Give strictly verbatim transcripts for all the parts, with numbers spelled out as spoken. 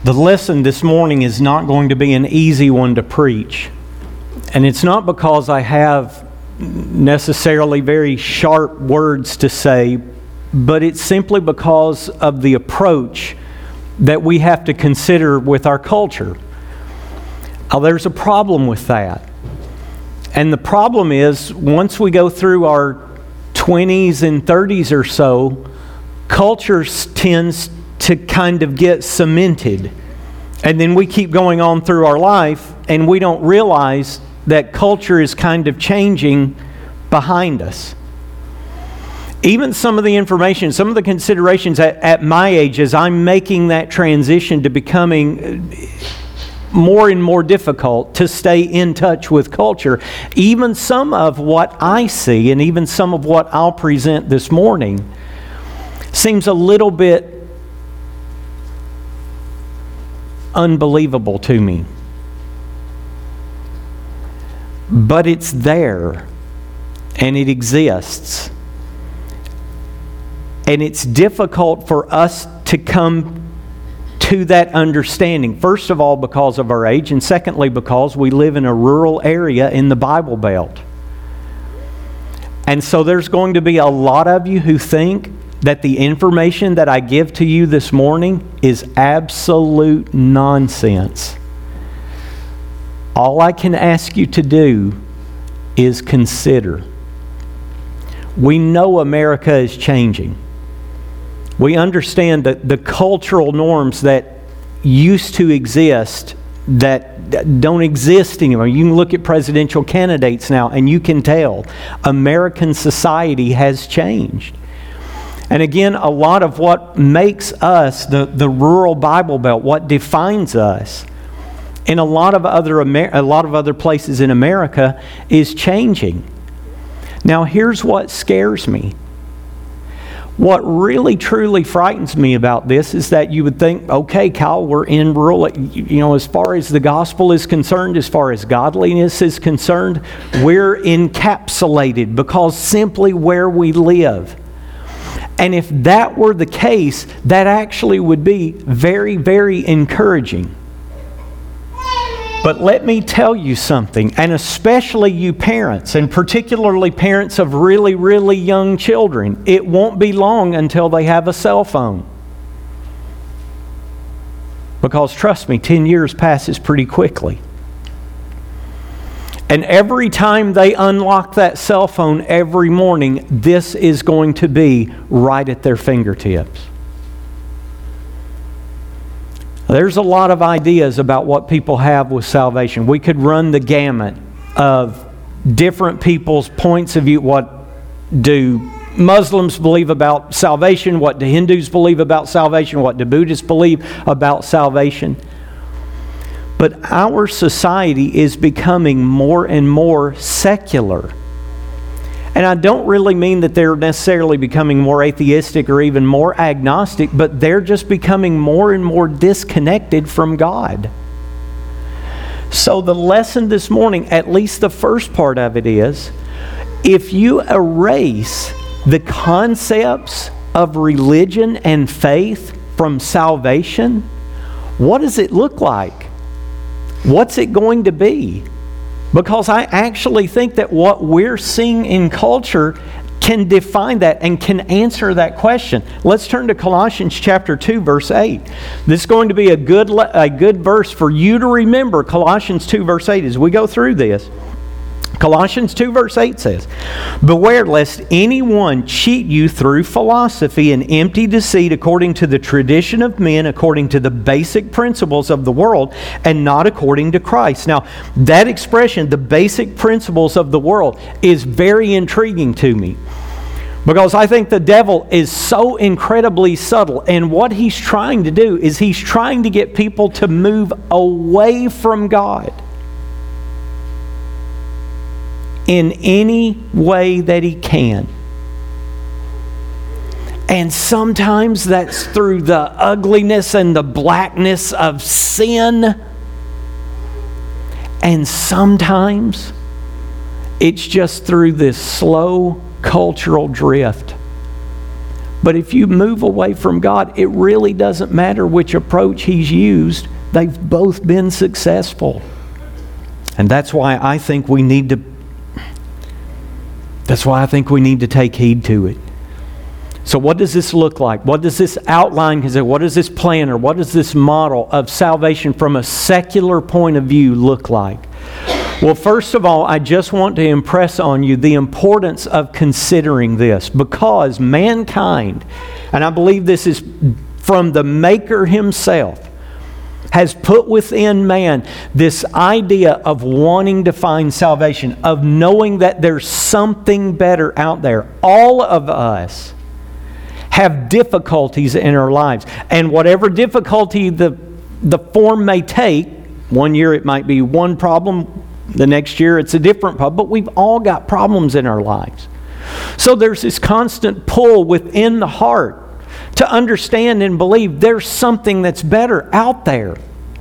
The lesson this morning is not going to be an easy one to preach. And it's not because I have necessarily very sharp words to say, but it's simply because of the approach that we have to consider with our culture. Now, there's a problem with that. And the problem is, once we go through our twenties and thirties or so, culture tends to kind of get cemented. And then we keep going on through our life and we don't realize that culture is kind of changing behind us. Even some of the information, some of the considerations at, at my age as I'm making that transition to becoming more and more difficult to stay in touch with culture, even some of what I see and even some of what I'll present this morning seems a little bit unbelievable to me. But it's there, and it exists. And it's difficult for us to come to that understanding. First of all, because of our age, and secondly, because we live in a rural area in the Bible Belt. And so there's going to be a lot of you who think that the information that I give to you this morning is absolute nonsense. All I can ask you to do is consider. We know America is changing. We understand that the cultural norms that used to exist that don't exist anymore. You can look at presidential candidates now and you can tell American society has changed. And again, a lot of what makes us the, the rural Bible Belt, what defines us in a lot of other Amer- a lot of other places in America is changing. Now, here's what scares me. What really truly frightens me about this is that you would think, okay, Kyle, we're in rural, you know, as far as the gospel is concerned, as far as godliness is concerned, we're encapsulated because simply where we live. And if that were the case, that actually would be very, very encouraging. But let me tell you something, and especially you parents, and particularly parents of really, really young children, it won't be long until they have a cell phone. Because trust me, ten years passes pretty quickly. And every time they unlock that cell phone every morning, this is going to be right at their fingertips. There's a lot of ideas about what people have with salvation. We could run the gamut of different people's points of view. What do Muslims believe about salvation? What do Hindus believe about salvation? What do Buddhists believe about salvation? But our society is becoming more and more secular. And I don't really mean that they're necessarily becoming more atheistic or even more agnostic, but they're just becoming more and more disconnected from God. So the lesson this morning, at least the first part of it is, if you erase the concepts of religion and faith from salvation, what does it look like? What's it going to be? Because I actually think that what we're seeing in culture can define that and can answer that question. Let's turn to Colossians chapter two, verse eight. This is going to be a good, a good verse for you to remember, Colossians two, verse eight, as we go through this. Colossians two, verse eight says, "Beware lest anyone cheat you through philosophy and empty deceit according to the tradition of men, according to the basic principles of the world, and not according to Christ." Now, that expression, the basic principles of the world, is very intriguing to me. Because I think the devil is so incredibly subtle, and what he's trying to do is he's trying to get people to move away from God in any way that he can. And sometimes that's through the ugliness and the blackness of sin. And sometimes it's just through this slow cultural drift. But if you move away from God, it really doesn't matter which approach He's used. They've both been successful. And that's why I think we need to That's why I think we need to take heed to it. So what does this look like? What does this outline, what does this plan or what does this model of salvation from a secular point of view look like? Well, first of all, I just want to impress on you the importance of considering this, because mankind, and I believe this is from the Maker Himself, has put within man this idea of wanting to find salvation, of knowing that there's something better out there. All of us have difficulties in our lives. And whatever difficulty the, the form may take, one year it might be one problem, the next year it's a different problem, but we've all got problems in our lives. So there's this constant pull within the heart to understand and believe there's something that's better out there.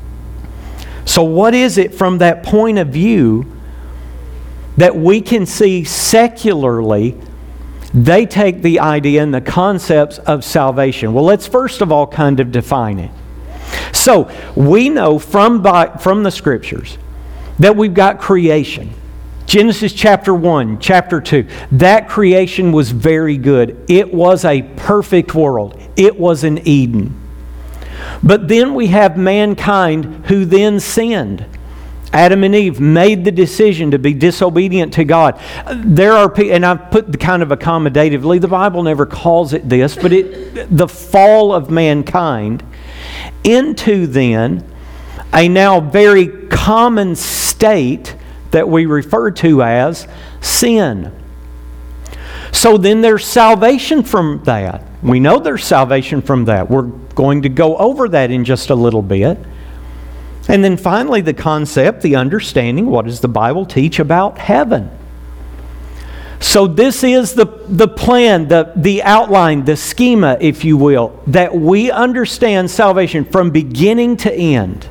So what is it from that point of view that we can see secularly? They take the idea and the concepts of salvation. Well, let's first of all kind of define it. So we know from, by, from the Scriptures that we've got creation. Genesis chapter one, chapter two. That creation was very good. It was a perfect world. It was an Eden. But then we have mankind who then sinned. Adam and Eve made the decision to be disobedient to God. There are people, and I've put the kind of accommodatively, the Bible never calls it this, but it, the fall of mankind into then a now very common state that we refer to as sin. So then there's salvation from that. We know there's salvation from that. We're going to go over that in just a little bit. And then finally the concept, the understanding, what does the Bible teach about heaven? So this is the, the plan, the, the outline, the schema, if you will, that we understand salvation from beginning to end.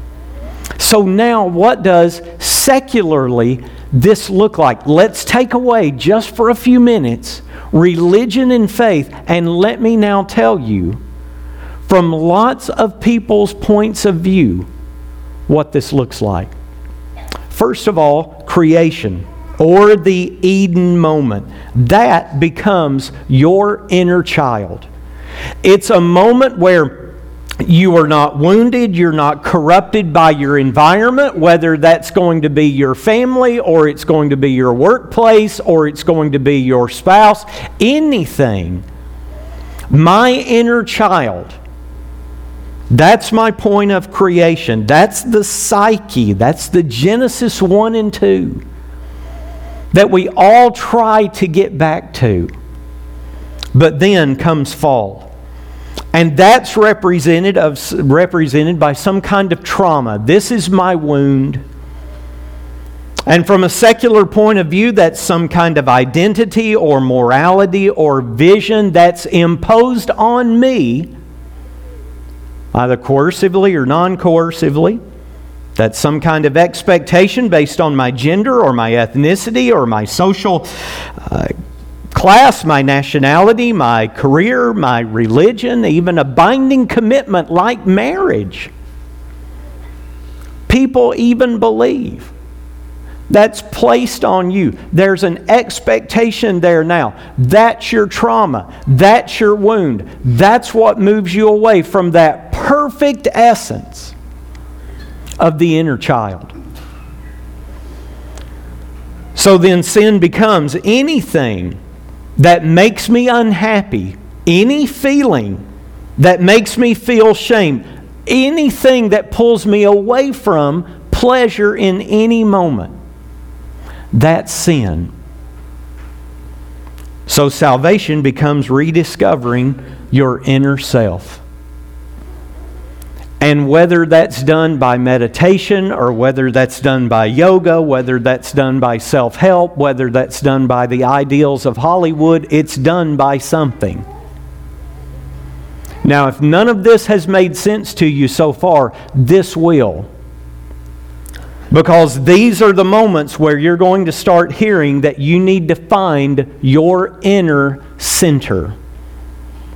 So now what does secularly this look like? Let's take away just for a few minutes religion and faith, and let me now tell you from lots of people's points of view what this looks like. First of all, creation, or the Eden moment. That becomes your inner child. It's a moment where you are not wounded, you're not corrupted by your environment, whether that's going to be your family, or it's going to be your workplace, or it's going to be your spouse, anything. My inner child, that's my point of creation. That's the psyche. That's the Genesis one and two that we all try to get back to. But then comes fall. And that's represented of represented by some kind of trauma. This is my wound. And from a secular point of view, that's some kind of identity or morality or vision that's imposed on me, either coercively or non-coercively. That's some kind of expectation based on my gender or my ethnicity or my social uh, class, my nationality, my career, my religion, even a binding commitment like marriage. People even believe that's placed on you. There's an expectation there now. That's your trauma. That's your wound. That's what moves you away from that perfect essence of the inner child. So then sin becomes anything that makes me unhappy, any feeling that makes me feel shame, anything that pulls me away from pleasure in any moment. That's sin. So salvation becomes rediscovering your inner self. And whether that's done by meditation, or whether that's done by yoga, whether that's done by self-help, whether that's done by the ideals of Hollywood, it's done by something. Now, if none of this has made sense to you so far, this will. Because these are the moments where you're going to start hearing that you need to find your inner center.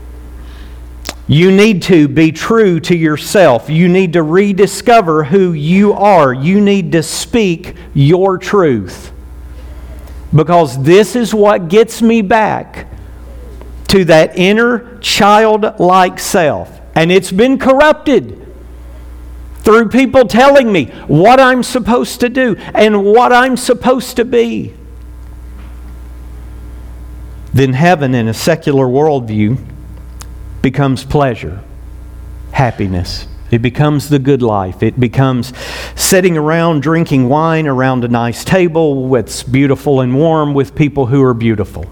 You need to be true to yourself. You need to rediscover who you are. You need to speak your truth. Because this is what gets me back to that inner childlike self. And it's been corrupted through people telling me what I'm supposed to do and what I'm supposed to be. Then heaven in a secular worldview becomes pleasure, happiness. It becomes the good life. It becomes sitting around drinking wine around a nice table that's beautiful and warm with people who are beautiful.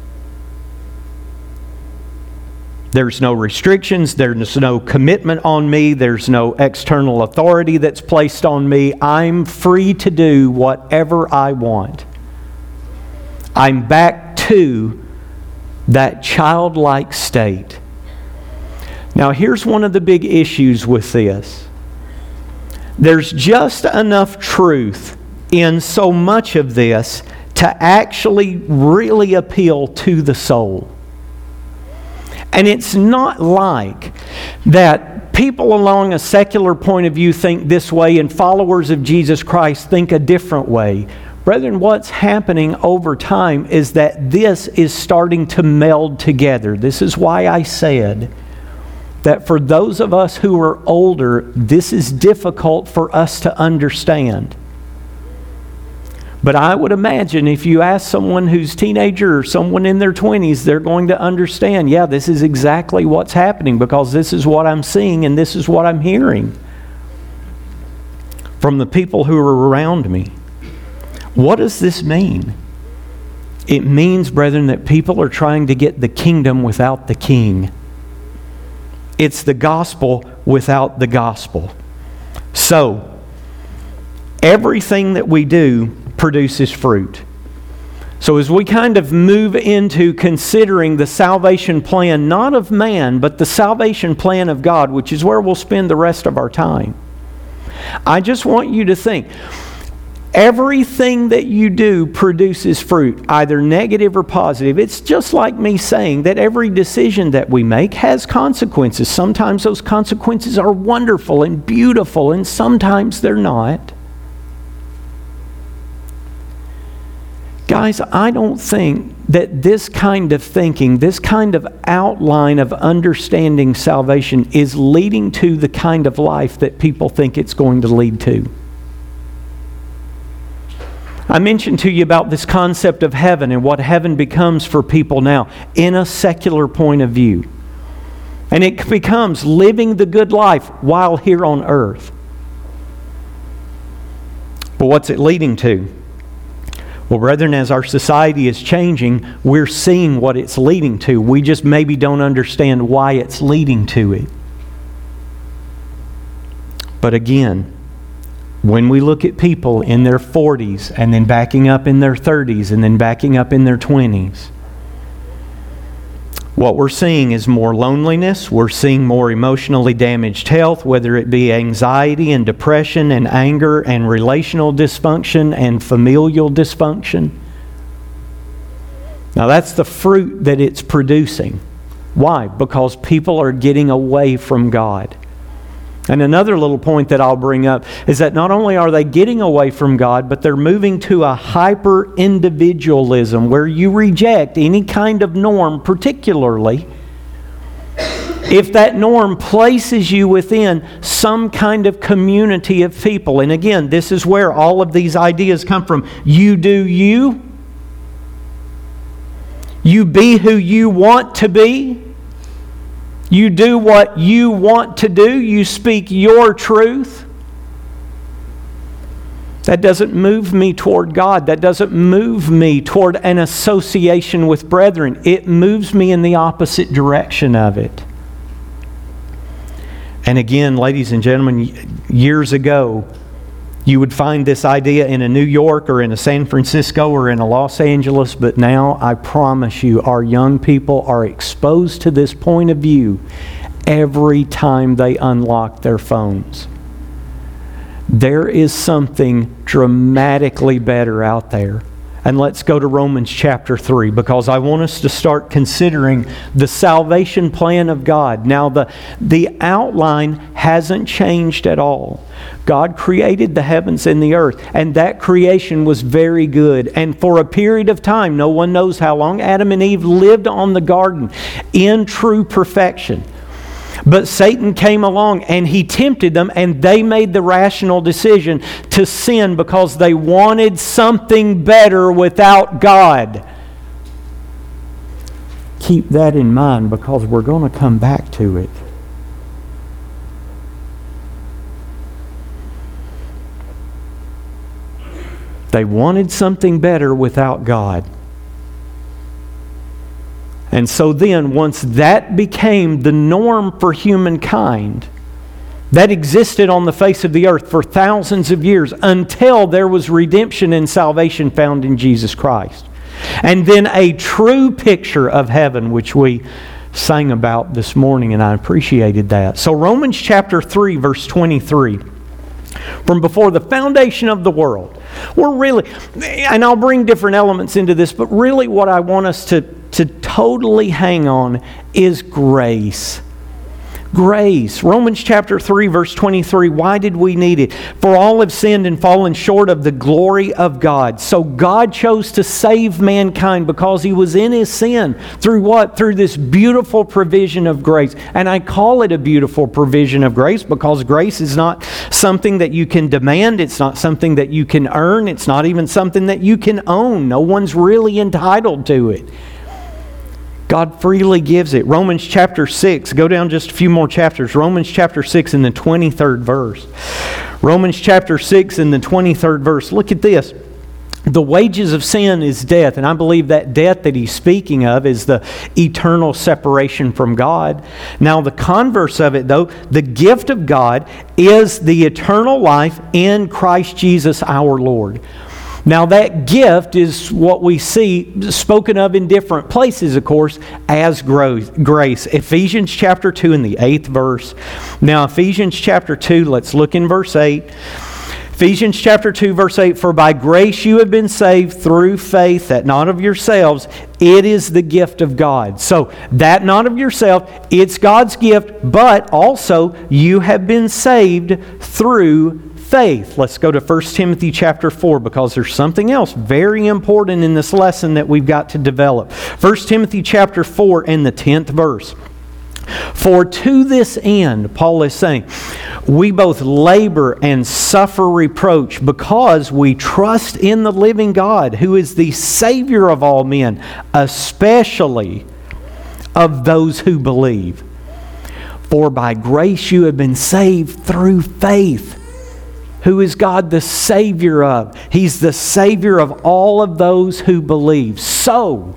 There's no restrictions. There's no commitment on me. There's no external authority that's placed on me. I'm free to do whatever I want. I'm back to that childlike state. Now, here's one of the big issues with this. There's just enough truth in so much of this to actually really appeal to the soul. And it's not like that people along a secular point of view think this way and followers of Jesus Christ think a different way. Brethren, what's happening over time is that this is starting to meld together. This is why I said that for those of us who are older, this is difficult for us to understand. But I would imagine if you ask someone who's teenager or someone in their twenties, they're going to understand, yeah, this is exactly what's happening because this is what I'm seeing and this is what I'm hearing from the people who are around me. What does this mean? It means, brethren, that people are trying to get the kingdom without the king. It's the gospel without the gospel. So, everything that we do produces fruit. So as we kind of move into considering the salvation plan, not of man, but the salvation plan of God, which is where we'll spend the rest of our time, I just want you to think, everything that you do produces fruit, either negative or positive. It's just like me saying that every decision that we make has consequences. Sometimes those consequences are wonderful and beautiful, and sometimes they're not. Guys, I don't think that this kind of thinking, this kind of outline of understanding salvation is leading to the kind of life that people think it's going to lead to. I mentioned to you about this concept of heaven and what heaven becomes for people now in a secular point of view. And it becomes living the good life while here on earth. But what's it leading to? Well, brethren, as our society is changing, we're seeing what it's leading to. We just maybe don't understand why it's leading to it. But again, when we look at people in their forties and then backing up in their thirties and then backing up in their twenties, what we're seeing is more loneliness. We're seeing more emotionally damaged health, whether it be anxiety and depression and anger and relational dysfunction and familial dysfunction. Now that's the fruit that it's producing. Why? Because people are getting away from God. And another little point that I'll bring up is that not only are they getting away from God, but they're moving to a hyper-individualism where you reject any kind of norm, particularly if that norm places you within some kind of community of people. And again, this is where all of these ideas come from. You do you. You be who you want to be. You do what you want to do. You speak your truth. That doesn't move me toward God. That doesn't move me toward an association with brethren. It moves me in the opposite direction of it. And again, ladies and gentlemen, years ago, you would find this idea in a New York or in a San Francisco or in a Los Angeles, but now I promise you our young people are exposed to this point of view every time they unlock their phones. There is something dramatically better out there. And let's go to Romans chapter three, because I want us to start considering the salvation plan of God. Now, the, the outline hasn't changed at all. God created the heavens and the earth, and that creation was very good. And for a period of time, no one knows how long, Adam and Eve lived on the garden in true perfection. But Satan came along and he tempted them, and they made the rational decision to sin because they wanted something better without God. Keep that in mind, because we're going to come back to it. They wanted something better without God. And so then, once that became the norm for humankind, that existed on the face of the earth for thousands of years until there was redemption and salvation found in Jesus Christ. And then a true picture of heaven, which we sang about this morning, and I appreciated that. So Romans chapter three, verse twenty-three. From before the foundation of the world. We're really, and I'll bring different elements into this, but really what I want us to, to totally hang on is grace. Grace. Romans chapter three, verse twenty-three. Why did we need it? For all have sinned and fallen short of the glory of God. So God chose to save mankind because He was in His sin. Through what? Through this beautiful provision of grace. And I call it a beautiful provision of grace because grace is not something that you can demand. It's not something that you can earn. It's not even something that you can own. No one's really entitled to it. God freely gives it. Romans chapter six, go down just a few more chapters. Romans chapter six in the twenty-third verse. Romans chapter six in the twenty-third verse. Look at this. The wages of sin is death, and I believe that death that he's speaking of is the eternal separation from God. Now, the converse of it, though, the gift of God is the eternal life in Christ Jesus our Lord. Now, that gift is what we see spoken of in different places, of course, as grace. Ephesians chapter two in the eighth verse. Now, Ephesians chapter two, let's look in verse eight. Ephesians chapter two, verse eight, for by grace you have been saved through faith, that not of yourselves, it is the gift of God. So, that not of yourself, it's God's gift, but also you have been saved through faith. Let's go to First Timothy chapter four, because there's something else very important in this lesson that we've got to develop. First Timothy chapter four and the tenth verse. For to this end, Paul is saying, we both labor and suffer reproach because we trust in the living God, who is the Savior of all men, especially of those who believe. For by grace you have been saved through faith. Who is God the Savior of? He's the Savior of all of those who believe. So,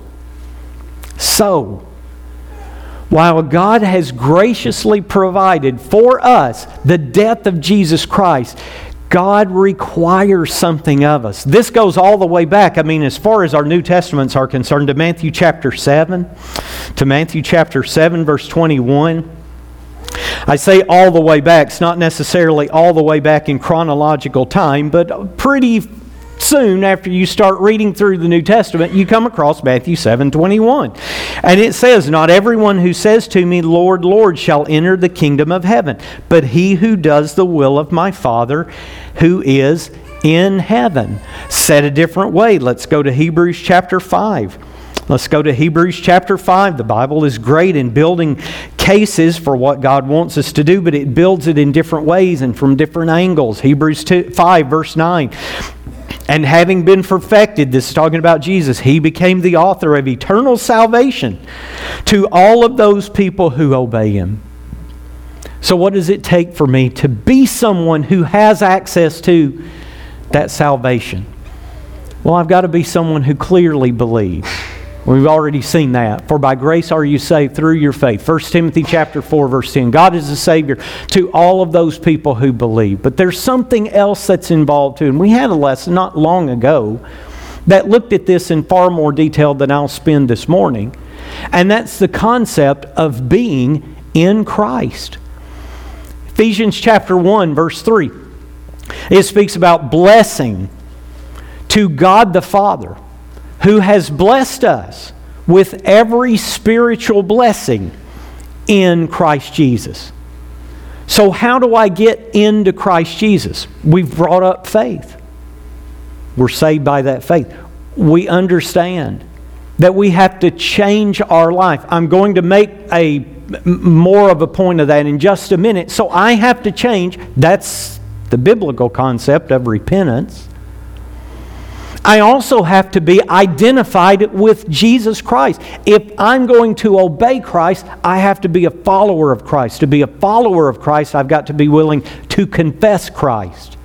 so, while God has graciously provided for us the death of Jesus Christ, God requires something of us. This goes all the way back, I mean, as far as our New Testaments are concerned, to Matthew chapter seven, to Matthew chapter seven, verse twenty-one. I say all the way back. It's not necessarily all the way back in chronological time, but pretty soon after you start reading through the New Testament, you come across Matthew seven twenty-one. And it says, not everyone who says to me, Lord, Lord, shall enter the kingdom of heaven, but he who does the will of my Father who is in heaven. Said a different way, let's go to Hebrews chapter five. Let's go to Hebrews chapter five. The Bible is great in building cases for what God wants us to do, but it builds it in different ways and from different angles. Hebrews five, verse nine. And having been perfected, this is talking about Jesus, He became the author of eternal salvation to all of those people who obey Him. So what does it take for me to be someone who has access to that salvation? Well, I've got to be someone who clearly believes. We've already seen that. For by grace are you saved through your faith. First Timothy chapter four, verse ten. God is the Savior to all of those people who believe. But there's something else that's involved too. And we had a lesson not long ago that looked at this in far more detail than I'll spend this morning. And that's the concept of being in Christ. Ephesians chapter one, verse three. It speaks about blessing to God the Father. who has blessed us with every spiritual blessing in Christ Jesus. So how do I get into Christ Jesus? We've brought up faith. We're saved by that faith. We understand that we have to change our life. I'm going to make a more of a point of that in just a minute. So I have to change. That's the biblical concept of repentance. I also have to be identified with Jesus Christ. If I'm going to obey Christ, I have to be a follower of Christ. To be a follower of Christ, I've got to be willing to confess Christ.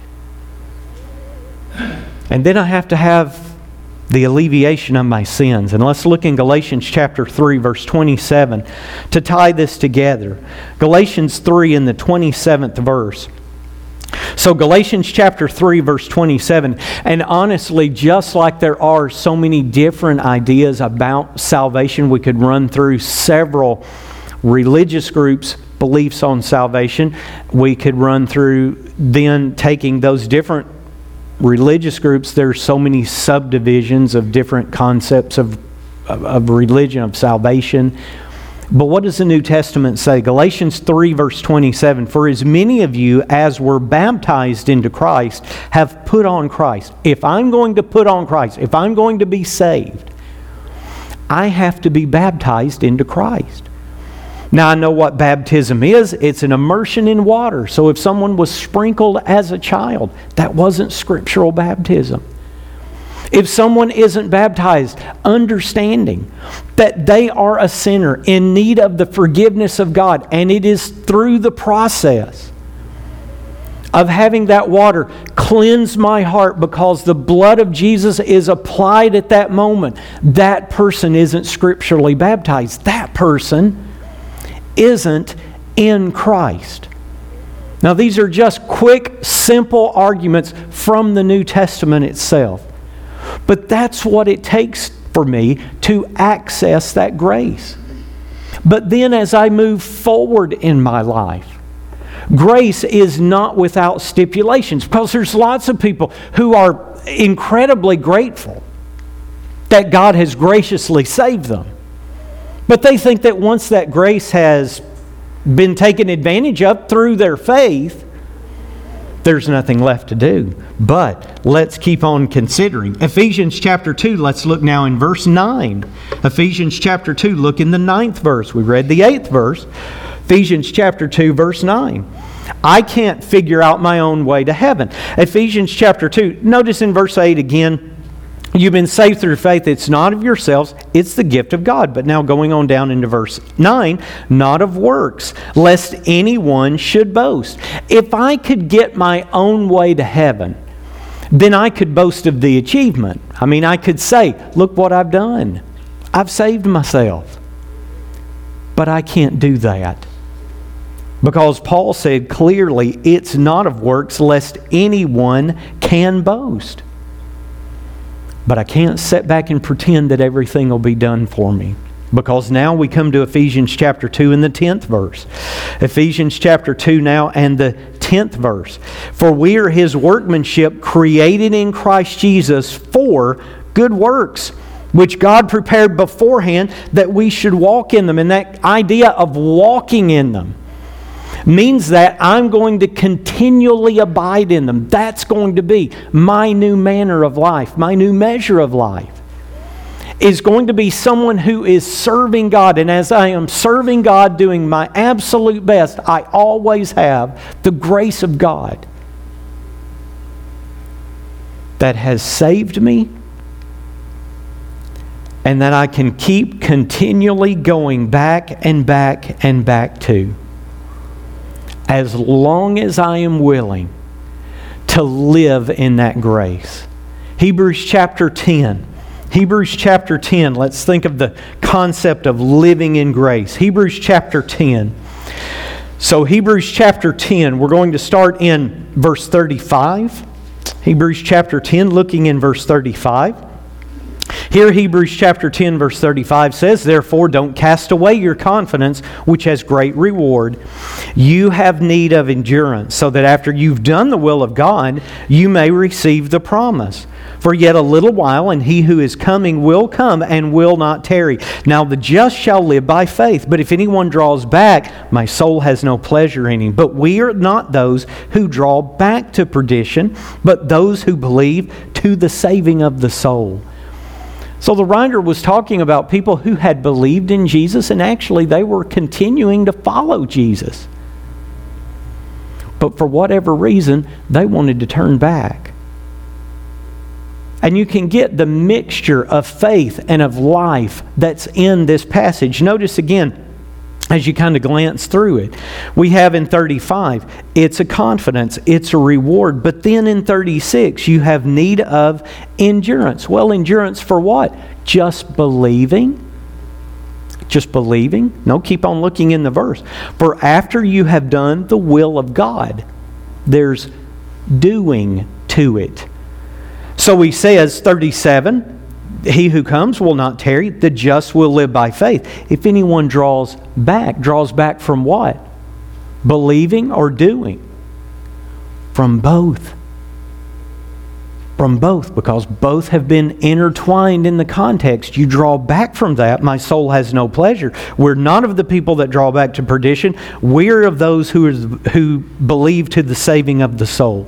And then I have to have the alleviation of my sins. And let's look in Galatians chapter three, verse twenty-seven, to tie this together. Galatians three in the twenty-seventh verse. So Galatians chapter three, verse twenty-seven, and honestly, just like there are so many different ideas about salvation, we could run through several religious groups' beliefs on salvation. We could run through then taking those different religious groups. There's so many subdivisions of different concepts of, of, of religion, of salvation. But what does the New Testament say? Galatians three, verse twenty-seven, for as many of you as were baptized into Christ have put on Christ. If I'm going to put on Christ, if I'm going to be saved, I have to be baptized into Christ. Now I know what baptism is. It's an immersion in water. So if someone was sprinkled as a child, that wasn't scriptural baptism. If someone isn't baptized, understanding that they are a sinner in need of the forgiveness of God, and it is through the process of having that water cleanse my heart because the blood of Jesus is applied at that moment, that person isn't scripturally baptized. That person isn't in Christ. Now these are just quick, simple arguments from the New Testament itself. But that's what it takes for me to access that grace. But then as I move forward in my life, grace is not without stipulations, because there's lots of people who are incredibly grateful that God has graciously saved them. But they think that once that grace has been taken advantage of through their faith, there's nothing left to do. But let's keep on considering. Ephesians chapter two, let's look now in verse nine. Ephesians chapter two, look in the ninth verse. We read the eighth verse. Ephesians chapter two, verse nine. I can't figure out my own way to heaven. Ephesians chapter two, notice in verse eight again, you've been saved through faith. It's not of yourselves, it's the gift of God. But now going on down into verse nine, not of works, lest anyone should boast. If I could get my own way to heaven, then I could boast of the achievement. I mean, I could say, look what I've done. I've saved myself. But I can't do that. Because Paul said clearly, it's not of works, lest anyone can boast. But I can't sit back and pretend that everything will be done for me. Because now we come to Ephesians chapter two and the tenth verse. Ephesians chapter two now and the tenth verse. For we are His workmanship, created in Christ Jesus for good works, which God prepared beforehand that we should walk in them. And that idea of walking in them means that I'm going to continually abide in them. That's going to be my new manner of life, my new measure of life. Is going to be someone who is serving God. And as I am serving God, doing my absolute best, I always have the grace of God that has saved me, and that I can keep continually going back and back and back to, as long as I am willing to live in that grace. Hebrews chapter ten. Hebrews chapter ten. Let's think of the concept of living in grace. Hebrews chapter ten. So Hebrews chapter ten, we're going to start in verse thirty-five. Hebrews chapter ten, looking in verse thirty-five. Here Hebrews chapter ten verse thirty-five says, "Therefore don't cast away your confidence, which has great reward. You have need of endurance, so that after you've done the will of God, you may receive the promise. For yet a little while, and he who is coming will come and will not tarry. Now the just shall live by faith. But if anyone draws back, my soul has no pleasure in him. But we are not those who draw back to perdition, but those who believe to the saving of the soul." So the writer was talking about people who had believed in Jesus, and actually they were continuing to follow Jesus. But for whatever reason, they wanted to turn back. And you can get the mixture of faith and of life that's in this passage. Notice again, as you kind of glance through it, we have in thirty-five, it's a confidence, it's a reward. But then in thirty-six, you have need of endurance. Well, endurance for what? Just believing? Just believing? No, keep on looking in the verse. For after you have done the will of God, there's doing to it. So he says, thirty-seven, he who comes will not tarry, the just will live by faith. If anyone draws back, draws back from what? Believing or doing? From both. From both, because both have been intertwined in the context. You draw back from that, my soul has no pleasure. We're not of the people that draw back to perdition. We're of those who, is, who believe to the saving of the soul.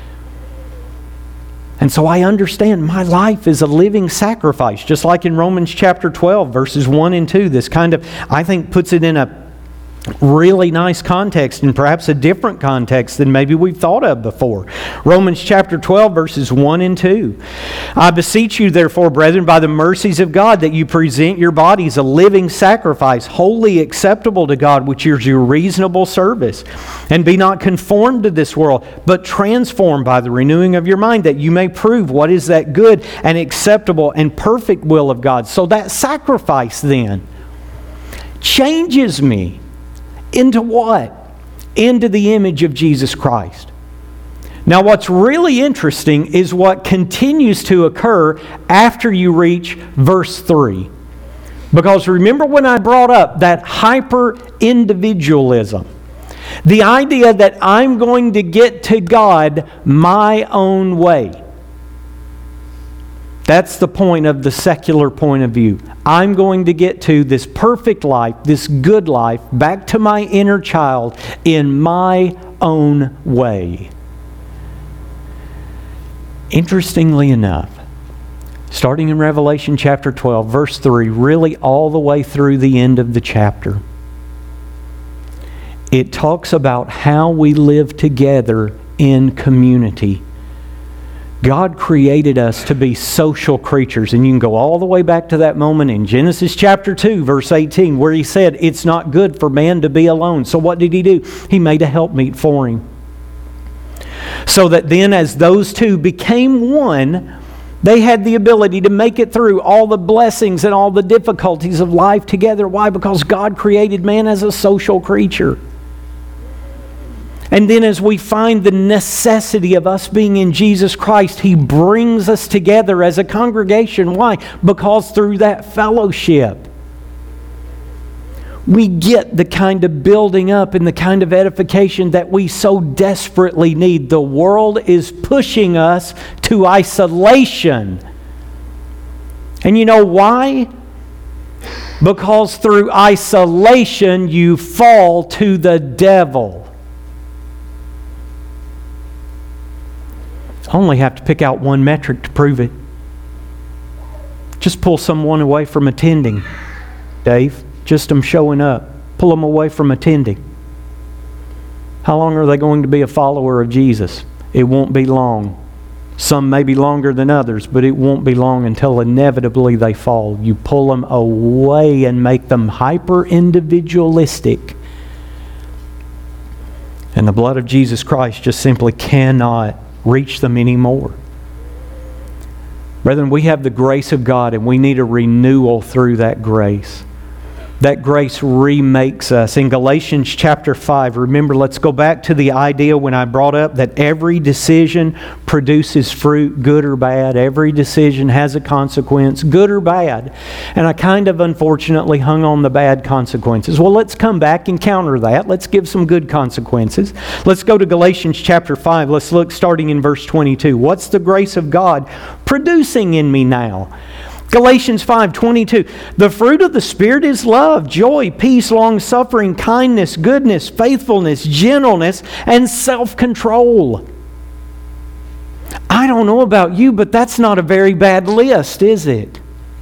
And so I understand my life is a living sacrifice, just like in Romans chapter twelve, verses one and two. This kind of, I think, puts it in a really nice context, and perhaps a different context than maybe we've thought of before. Romans chapter twelve, verses one and two. "I beseech you, therefore, brethren, by the mercies of God, that you present your bodies a living sacrifice, wholly acceptable to God, which is your reasonable service. And be not conformed to this world, but transformed by the renewing of your mind, that you may prove what is that good and acceptable and perfect will of God." So that sacrifice then changes me into what? Into the image of Jesus Christ. Now what's really interesting is what continues to occur after you reach verse three. Because remember when I brought up that hyper-individualism, the idea that I'm going to get to God my own way. That's the point of the secular point of view. I'm going to get to this perfect life, this good life, back to my inner child in my own way. Interestingly enough, starting in Revelation chapter twelve, verse three, really all the way through the end of the chapter, it talks about how we live together in community. God created us to be social creatures. And you can go all the way back to that moment in Genesis chapter two, verse eighteen, where He said, it's not good for man to be alone. So what did He do? He made a helpmeet for him. So that then as those two became one, they had the ability to make it through all the blessings and all the difficulties of life together. Why? Because God created man as a social creature. And then as we find the necessity of us being in Jesus Christ, He brings us together as a congregation. Why? Because through that fellowship, we get the kind of building up and the kind of edification that we so desperately need. The world is pushing us to isolation. And you know why? Because through isolation, you fall to the devil. I only have to pick out one metric to prove it. Just pull someone away from attending, Dave. Just them showing up. Pull them away from attending. How long are they going to be a follower of Jesus? It won't be long. Some may be longer than others, but it won't be long until inevitably they fall. You pull them away and make them hyper-individualistic. And the blood of Jesus Christ just simply cannot reach them anymore. Brethren, we have the grace of God and we need a renewal through that grace. That grace remakes us. In Galatians chapter five, remember, let's go back to the idea when I brought up that every decision produces fruit, good or bad. Every decision has a consequence, good or bad. And I kind of unfortunately hung on the bad consequences. Well, let's come back and counter that. Let's give some good consequences. Let's go to Galatians chapter five. Let's look starting in verse twenty-two. What's the grace of God producing in me now? Galatians five twenty-two, the fruit of the Spirit is love, joy, peace, long-suffering, kindness, goodness, faithfulness, gentleness, and self-control. I don't know about you, but that's not a very bad list, is it?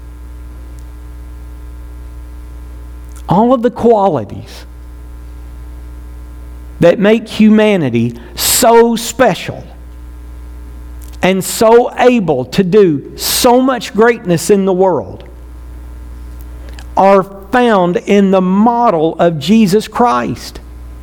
All of the qualities that make humanity so special and so able to do so much greatness in the world are found in the model of Jesus Christ.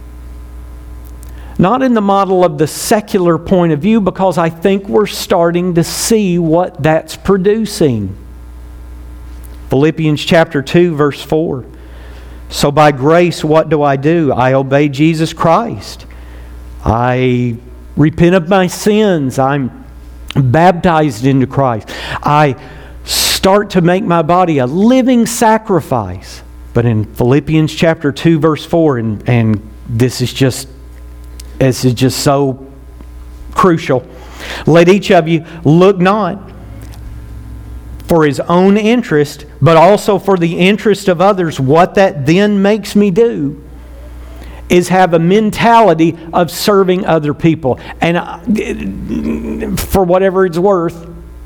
Not in the model of the secular point of view, because I think we're starting to see what that's producing. Philippians chapter two, verse four. So by grace, what do I do? I obey Jesus Christ. I repent of my sins. I'm baptized into Christ. I start to make my body a living sacrifice. But in Philippians chapter two, verse four, and, and this is just this is just so crucial. Let each of you look not for his own interest, but also for the interest of others. What that then makes me do is have a mentality of serving other people. And I, for whatever it's worth,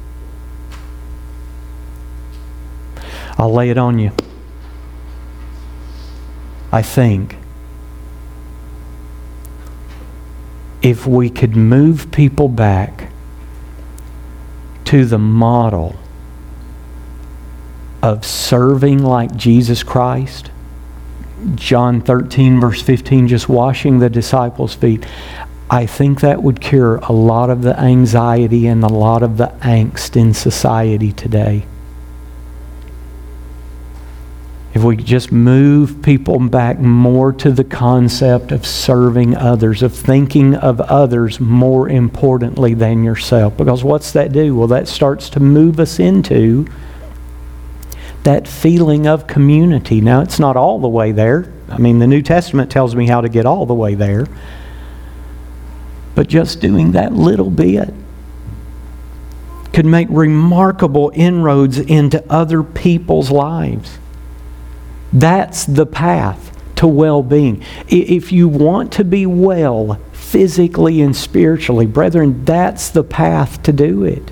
I'll lay it on you. I think if we could move people back to the model of serving like Jesus Christ, John thirteen, verse fifteen, just washing the disciples' feet, I think that would cure a lot of the anxiety and a lot of the angst in society today. If we could just move people back more to the concept of serving others, of thinking of others more importantly than yourself. Because what's that do? Well, that starts to move us into that feeling of community. Now, it's not all the way there. I mean, the New Testament tells me how to get all the way there. But just doing that little bit could make remarkable inroads into other people's lives. That's the path to well-being. If you want to be well physically and spiritually, brethren, that's the path to do it.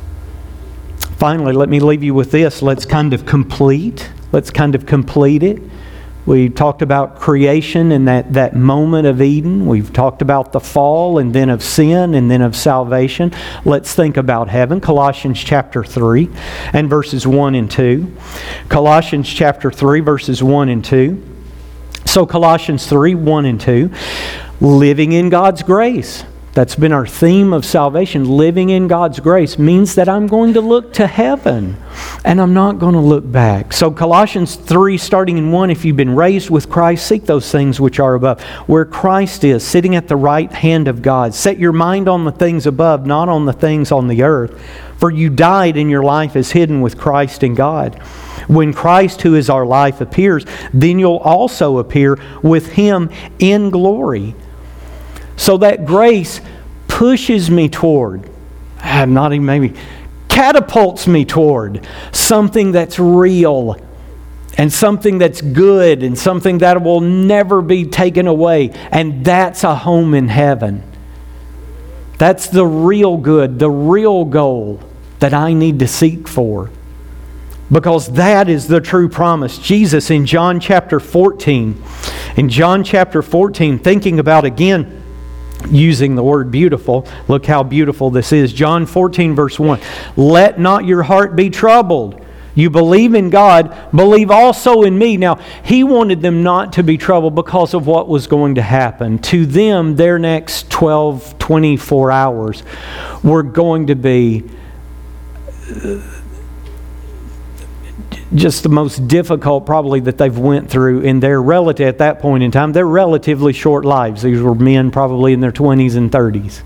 Finally, let me leave you with this. Let's kind of complete. Let's kind of complete it. We talked about creation and that, that moment of Eden. We've talked about the fall and then of sin and then of salvation. Let's think about heaven. Colossians chapter three and verses one and two. Colossians chapter three, verses one and two. So Colossians three, one and two. Living in God's grace. That's been our theme of salvation. Living in God's grace means that I'm going to look to heaven and I'm not going to look back. So Colossians three, starting in one, if you've been raised with Christ, seek those things which are above, where Christ is, sitting at the right hand of God. Set your mind on the things above, not on the things on the earth. For you died and your life is hidden with Christ in God. When Christ, who is our life, appears, then you'll also appear with Him in glory. So that grace pushes me toward, not even maybe, catapults me toward something that's real and something that's good and something that will never be taken away. And that's a home in heaven. That's the real good, the real goal that I need to seek for. Because that is the true promise. Jesus in John chapter fourteen, in John chapter fourteen, thinking about again, using the word beautiful. Look how beautiful this is. John fourteen, verse one. Let not your heart be troubled. You believe in God, believe also in me. Now, He wanted them not to be troubled because of what was going to happen. To them, their next twelve, twenty-four hours were going to be just the most difficult probably that they've went through in their relative, at that point in time, their relatively short lives. These were men probably in their twenties and thirties.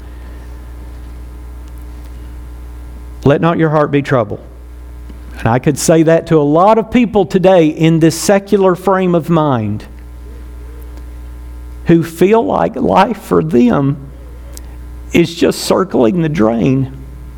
Let not your heart be troubled. And I could say that to a lot of people today in this secular frame of mind who feel like life for them is just circling the drain.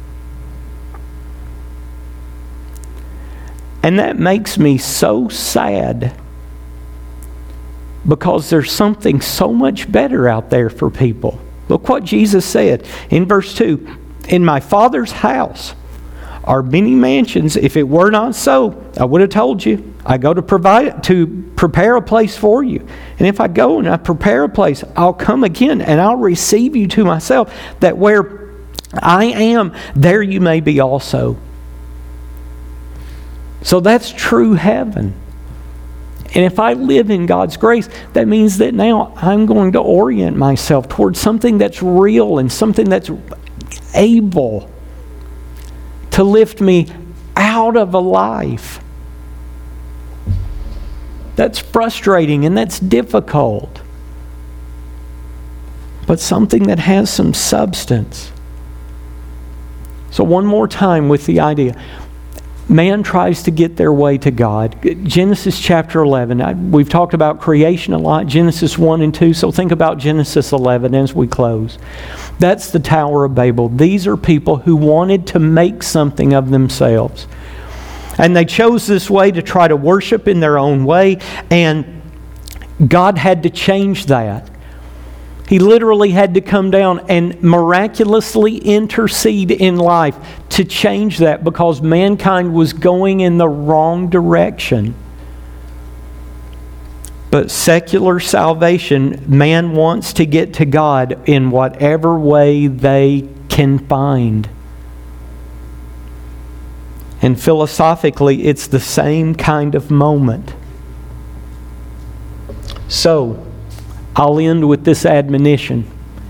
And that makes me so sad, because there's something so much better out there for people. Look what Jesus said in verse two. In my Father's house are many mansions. If it were not so, I would have told you. I go to provide to prepare a place for you. And if I go and I prepare a place, I'll come again and I'll receive you to myself, that where I am, there you may be also. So that's true heaven. And if I live in God's grace, that means that now I'm going to orient myself towards something that's real and something that's able to lift me out of a life that's frustrating and that's difficult, but something that has some substance. So one more time with the idea. Man tries to get their way to God. Genesis chapter eleven. I, we've talked about creation a lot. Genesis one and two. So think about Genesis eleven as we close. That's the Tower of Babel. These are people who wanted to make something of themselves. And they chose this way to try to worship in their own way. And God had to change that. He literally had to come down and miraculously intercede in life to change that, because mankind was going in the wrong direction. But secular salvation, man wants to get to God in whatever way they can find. And philosophically, it's the same kind of moment. So, I'll end with this admonition.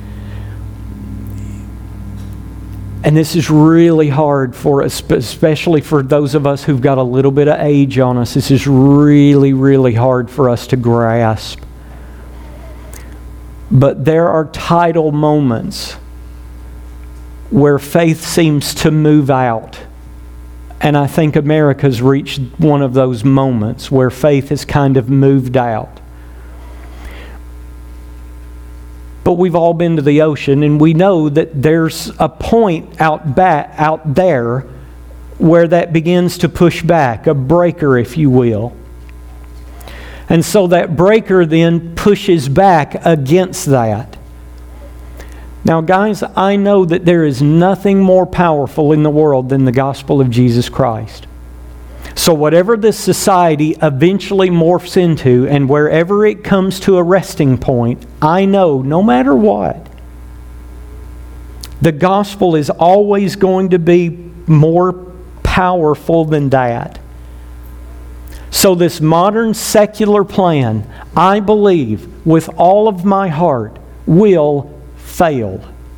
And this is really hard for us, especially for those of us who've got a little bit of age on us. This is really, really hard for us to grasp. But there are tidal moments where faith seems to move out. And I think America's reached one of those moments where faith has kind of moved out. But we've all been to the ocean, and we know that there's a point out back, out there where that begins to push back, a breaker, if you will. And so that breaker then pushes back against that. Now, guys, I know that there is nothing more powerful in the world than the gospel of Jesus Christ. So whatever this society eventually morphs into, and wherever it comes to a resting point, I know, no matter what, the gospel is always going to be more powerful than that. So this modern secular plan, I believe, with all of my heart, will fail.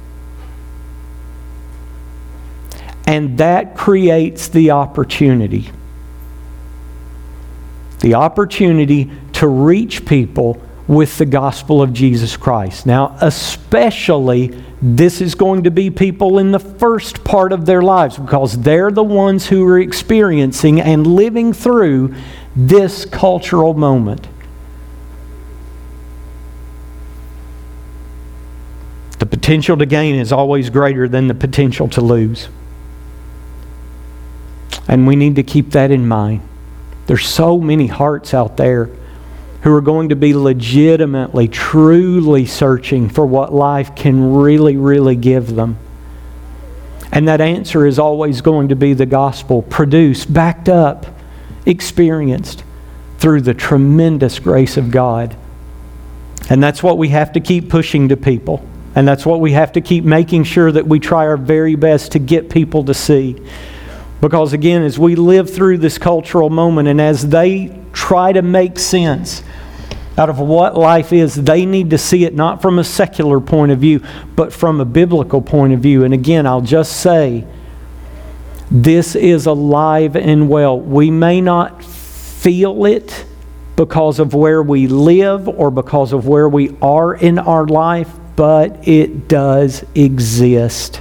And that creates the opportunity. The opportunity to reach people with the gospel of Jesus Christ. Now, especially, this is going to be people in the first part of their lives, because they're the ones who are experiencing and living through this cultural moment. The potential to gain is always greater than the potential to lose. And we need to keep that in mind. There's so many hearts out there who are going to be legitimately, truly searching for what life can really, really give them. And that answer is always going to be the gospel, produced, backed up, experienced through the tremendous grace of God. And that's what we have to keep pushing to people. And that's what we have to keep making sure that we try our very best to get people to see. Because again, as we live through this cultural moment, and as they try to make sense out of what life is, they need to see it not from a secular point of view, but from a biblical point of view. And again, I'll just say, this is alive and well. We may not feel it because of where we live or because of where we are in our life, but it does exist.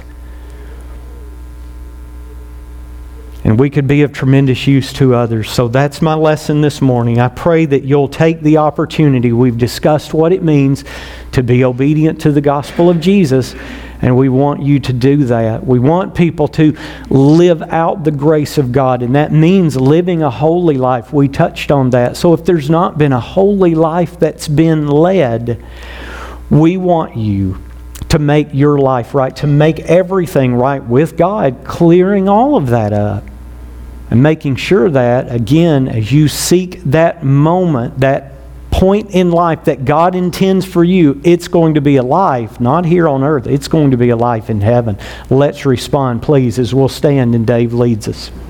And we could be of tremendous use to others. So that's my lesson this morning. I pray that you'll take the opportunity. We've discussed what it means to be obedient to the gospel of Jesus, and we want you to do that. We want people to live out the grace of God, and that means living a holy life. We touched on that. So if there's not been a holy life that's been led, we want you to make your life right, to make everything right with God, clearing all of that up. And making sure that, again, as you seek that moment, that point in life that God intends for you, it's going to be a life, not here on earth, it's going to be a life in heaven. Let's respond, please, as we'll stand and Dave leads us.